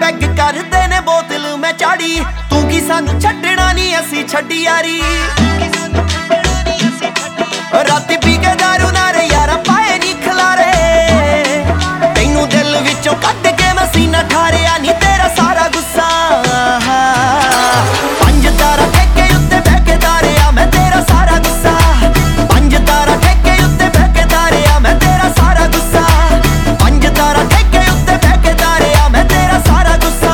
Peg ਕਰਦੇ ਨੇ ਬੋਤਲ ਮੈਂ ਚਾੜੀ। ਤੂੰ ਕੀ ਸਾਨੂੰ ਛੱਡਣਾ ਨਹੀਂ ਅਸੀਂ ਛੱਡੀ ਯਾਰੀ। ਰਾਤੀ ਪੀ ਕੇ ਦਾਰੂ ਨਾਰੇ ਯਾਰਾ ਪਾਏ ਨੀ ਖਲਾਰੇ। ਤੈਨੂੰ ਦਿਲ ਵਿੱਚੋਂ ਕੱਢ ਕੇ ਮੈਂ ਸੀਨਾ ਠਾਰਿਆ ਨੀ ਤੇਰਾ ਸਾਰਾ ਗੁੱਸਾ। ਪੰਜ ਤਾਰਾ ਠੇਕੇ ਉੱਤੇ ਬਹਿ ਕੇ ਤਾਰਿਆ ਮੈਂ ਤੇਰਾ ਸਾਰਾ ਗੁੱਸਾ। ਪੰਜ ਤਾਰਾ ਠੇਕੇ ਉੱਤੇ ਬਹਿ ਕੇ ਤਾਰਿਆ ਮੈਂ ਤੇਰਾ ਸਾਰਾ ਗੁੱਸਾ। ਪੰਜ ਤਾਰਾ ਠੇਕੇ ਉੱਤੇ ਬਹਿ ਕੇ ਤਾਰਿਆ ਮੈਂ ਤੇਰਾ ਸਾਰਾ ਗੁੱਸਾ।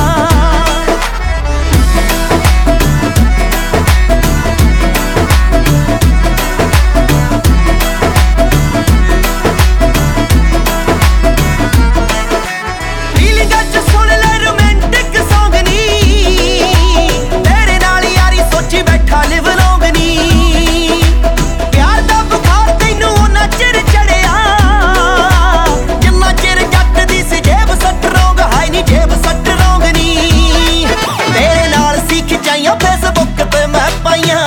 ਫੀਲਿੰਗਾਂ ਚ ਸੁਣ ਲੈ ਰੋਮਾਂਟਿਕ ਸੌਂਗ ਨੀ ਤੇਰੇ ਨਾਲ ਯਾਰੀ ਸੋਚੀ ਬੈਠਾ ਲਿਵ ਲੌਂਗ ਨੀ। ਪਿਆਰ ਦਾ ਬੁਖਾਰ ਤੈਨੂੰ ਉਹਨਾਂ ਚਿਰ ਚੜਿਆ ਜਿੰਨਾ ਚਿਰ ਜੱਟ ਦੀ ਸੀ ਜੇਬ ਸੱਟ ਰੋਂਗ। ਹਾਏ ਨੀ ਜੇਬ ਸੱਟ ਰੋਂਗ ਨੀ। ਤੇਰੇ ਨਾਲ ਸਿੱਖ ਜਾਈਆਂ ਫੇਸਬੁੱਕ ਤੇ ਮੈਂ ਪਾਈਆਂ।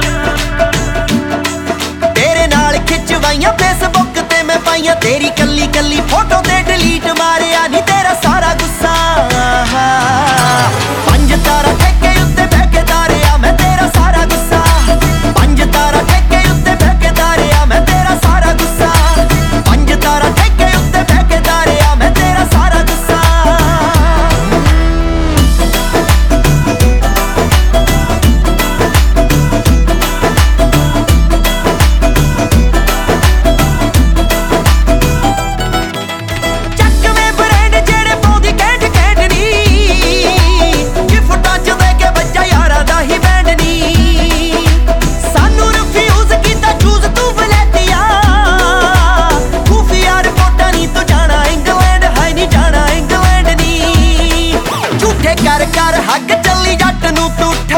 ਤੇਰੇ ਨਾਲ ਖਿੱਚਵਾਈਆਂ ਫੇਸਬੁੱਕ ਤੇ ਮੈਂ ਪਾਈਆਂ। ਤੇਰੀ ਕੱਲੀ ਕੱਲੀ ਫੋਟੋ ਤੇ ਡਿਲੀਟ ਮਾਰਿਆ ਨੀ ਤੇਰਾ ਸਾਰਾ ਗੁੱਸਾ। ਪੰਜ ਤਾਰਾ ਠੇਕੇ ਉੱਤੇ ਬਹਿ ਕੇ ਤਾਰਿਆ ਮੈਂ ਤੇਰਾ ਸਾਰਾ ਗੁੱਸਾ। ਪੰਜ ਤਾਰਾ ਠੇਕੇ ਉੱਤੇ ਬਹਿ ਕੇ ਤਾਰਿਆ ਮੈਂ ਤੇਰਾ ਸਾਰਾ ਗੁੱਸਾ। ਪੰਜ ਤਾਰਾ ਠੇਕੇ ਉੱਤੇ ਬਹਿ ਕੇ ਤਾਰਿਆ ਮੈਂ ਤੇਰਾ ਸਾਰਾ ਗੁੱਸਾ। ਚੱਕਵੇਂ ਬ੍ਰਾਂਡ ਜਿਹੜੇ ਪਾਉਂਦੀ ਕੈਂਟ ਕੈਂਟ ਨੀ। ਗਿਫਟਾਂ ਚ ਦੇ ਕੇ ਬੱਜਾ ਯਾਰਾਂ ਦਾ ਹੀ ਬੈਂਡ ਨੀ। ਸਾਨੂੰ ਰਿਫਿਊਜ਼ ਕੀਤਾ ਚੂਜ਼ ਤੂੰ ਵਲੈਤੀਆ। ਖੂਫੀਆ ਰਿਪੋਰਟਾਂ ਨੀ ਤੂੰ ਜਾਣਾ ਇੰਗਲੈਂਡ। ਹਾਏ ਨੀ ਜਾਣਾ ਇੰਗਲੈਂਡ ਨੀ। ਝੂਠੇ ਕਰ ਕਰ ਹੱਗ ਚੱਲੀ ਜੱਟ ਨੂੰ ਤੂੰ